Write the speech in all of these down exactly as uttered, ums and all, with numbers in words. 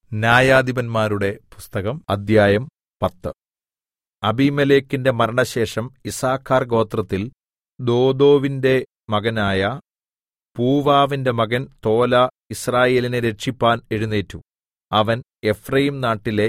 ന്യായാധിപന്മാരുടെ പുസ്തകം അദ്ധ്യായം പത്ത്. അബീമേലെക്കിന്റെ മരണശേഷം യിസ്സാഖാർ ഗോത്രത്തിൽ ദോദോവിന്റെ മകനായ പൂവാവിന്റെ മകൻ തോല യിസ്രായേലിനെ രക്ഷിപ്പാൻ എഴുന്നേറ്റു. അവൻ എഫ്രയീം നാട്ടിലെ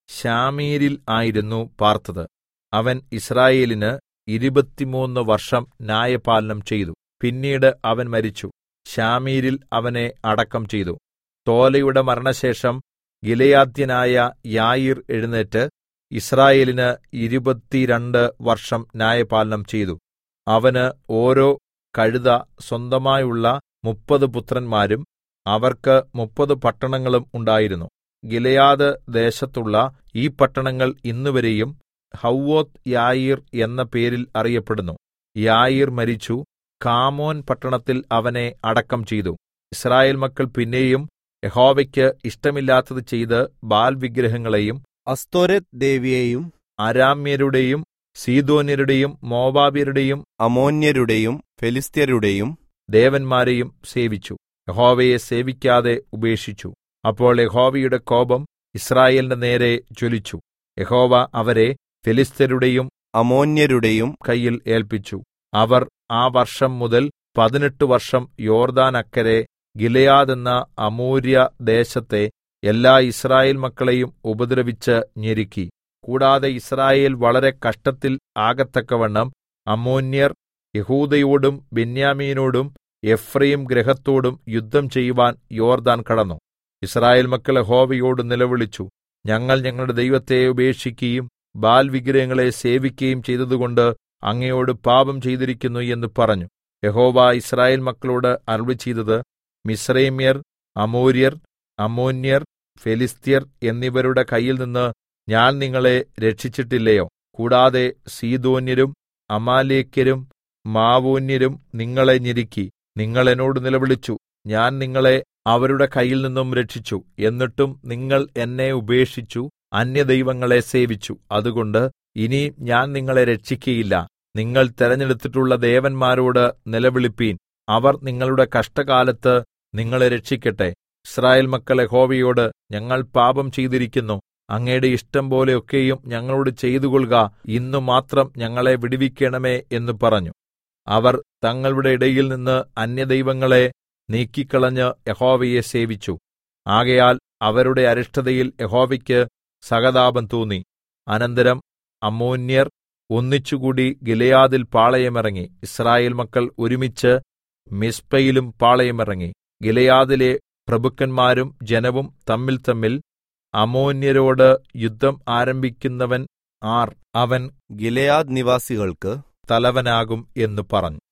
ശാമീരിൽ ആയിരുന്നു പാർത്തത്. അവൻ യിസ്രായേലിന് ഇരുപത്തിമൂന്ന് വർഷം ന്യായപാലനം ചെയ്തു. പിന്നീട് അവൻ മരിച്ചു. ശാമീരിൽ അവനെ അടക്കം ചെയ്തു. തോലയുടെ മരണശേഷം ഗിലെയാദ്യനായ യായീർ എഴുന്നേറ്റ് യിസ്രായേലിന് ഇരുപത്തിരണ്ട് വർഷം ന്യായപാലനം ചെയ്തു. അവന് ഓരോ കഴുത സ്വന്തമായുള്ള മുപ്പത് പുത്രന്മാരും അവർക്ക് മുപ്പത് പട്ടണങ്ങളും ഉണ്ടായിരുന്നു. ഗിലെയാദ് ദേശത്തുള്ള ഈ പട്ടണങ്ങൾ ഇന്നുവരെയും ഹവ്വോത്ത് യായീർ എന്ന പേരിൽ അറിയപ്പെടുന്നു. യായീർ മരിച്ചു. കാമോൻ പട്ടണത്തിൽ അവനെ അടക്കം ചെയ്തു. യിസ്രായേൽ മക്കൾ പിന്നെയും യഹോവയ്ക്ക് ഇഷ്ടമില്ലാത്തത് ചെയ്ത് ബാൽ വിഗ്രഹങ്ങളെയും അസ്തോരെത്ത് ദേവിയെയും അരാമ്യരുടെയും സീദോന്യരുടെയും മോവാബ്യരുടെയും അമ്മോന്യരുടെയും ഫെലിസ്ത്യരുടെയും ദേവന്മാരെയും സേവിച്ചു. യഹോവയെ സേവിക്കാതെ ഉപേക്ഷിച്ചു. അപ്പോൾ യഹോവയുടെ കോപം യിസ്രായേലിന്റെ നേരെ ജ്വലിച്ചു. യഹോവ അവരെ ഫെലിസ്ത്യരുടെയും അമ്മോന്യരുടെയും കയ്യിൽ ഏല്പിച്ചു. അവർ ആ വർഷം മുതൽ പതിനെട്ട് വർഷം യോർദ്ദാനക്കരെ ഗിലെയാദ് എന്ന അമോര്യ ദേശത്തെ എല്ലാ യിസ്രായേൽ മക്കളെയും ഉപദ്രവിച്ച് ഞെരുക്കി. കൂടാതെ യിസ്രായേൽ വളരെ കഷ്ടത്തിൽ ആകത്തക്കവണ്ണം അമ്മോന്യർ യെഹൂദയോടും ബെന്യാമീനോടും എഫ്രയീം ഗൃഹത്തോടും യുദ്ധം ചെയ്യുവാൻ യോർദ്ദാൻ കടന്നു. യിസ്രായേൽ മക്കൾ യഹോവയോട് നിലവിളിച്ചു. ഞങ്ങൾ ഞങ്ങളുടെ ദൈവത്തെ ഉപേക്ഷിക്കുകയും ബാൽ വിഗ്രഹങ്ങളെ സേവിക്കുകയും ചെയ്തതുകൊണ്ട് അങ്ങയോട് പാപം ചെയ്തിരിക്കുന്നു എന്ന് പറഞ്ഞു. യഹോവ യിസ്രായേൽ മക്കളോട് അരുളിച്ചെയ്തത്, മിസ്രയീമ്യർ, അമോര്യർ, അമ്മോന്യർ, ഫെലിസ്ത്യർ എന്നിവരുടെ കയ്യിൽനിന്ന് ഞാൻ നിങ്ങളെ രക്ഷിച്ചിട്ടില്ലയോ? കൂടാതെ സീദോന്യരും അമാലേക്യരും മാവോന്യരും നിങ്ങളെ ഞെരുക്കി. നിങ്ങൾ എന്നോട് നിലവിളിച്ചു. ഞാൻ നിങ്ങളെ അവരുടെ കയ്യിൽനിന്നും രക്ഷിച്ചു. എന്നിട്ടും നിങ്ങൾ എന്നെ ഉപേക്ഷിച്ചു അന്യദൈവങ്ങളെ സേവിച്ചു. അതുകൊണ്ട് ഇനി ഞാൻ നിങ്ങളെ രക്ഷിക്കയില്ല. നിങ്ങൾ തെരഞ്ഞെടുത്തിട്ടുള്ള ദേവന്മാരോട് നിലവിളിപ്പീൻ. അവർ നിങ്ങളുടെ കഷ്ടകാലത്ത് നിങ്ങളെ രക്ഷിക്കട്ടെ. യിസ്രായേൽ മക്കൾ യഹോവയോട്, ഞങ്ങൾ പാപം ചെയ്തിരിക്കുന്നു. അങ്ങയുടെ ഇഷ്ടം പോലെ ഒക്കെയും ഞങ്ങളോട് ചെയ്തുകൊൾക. ഇന്നു മാത്രം ഞങ്ങളെ വിടുവിക്കണമേ എന്ന് പറഞ്ഞു. അവർ തങ്ങളുടെ ഇടയിൽ നിന്ന് അന്യദൈവങ്ങളെ നീക്കിക്കളഞ്ഞ് യഹോവയെ സേവിച്ചു. ആകയാൽ അവരുടെ അരിഷ്ടതയിൽ യഹോവയ്ക്ക് സഹതാപം തോന്നി. അനന്തരം അമ്മോന്യർ ഒന്നിച്ചുകൂടി ഗിലെയാദിൽ പാളയമിറങ്ങി. യിസ്രായേൽ മക്കൾ ഒരുമിച്ച് മിസ്പയിലും പാളയമിറങ്ങി. ഗിലെയാദിലെ പ്രഭുക്കന്മാരും ജനവും തമ്മിൽ തമ്മിൽ അമ്മോന്യരോട് യുദ്ധം ആരംഭിക്കുന്നവൻ ആർ? അവൻ ഗിലെയാദ് നിവാസികൾക്ക് തലവനാകും എന്ന് പറഞ്ഞു.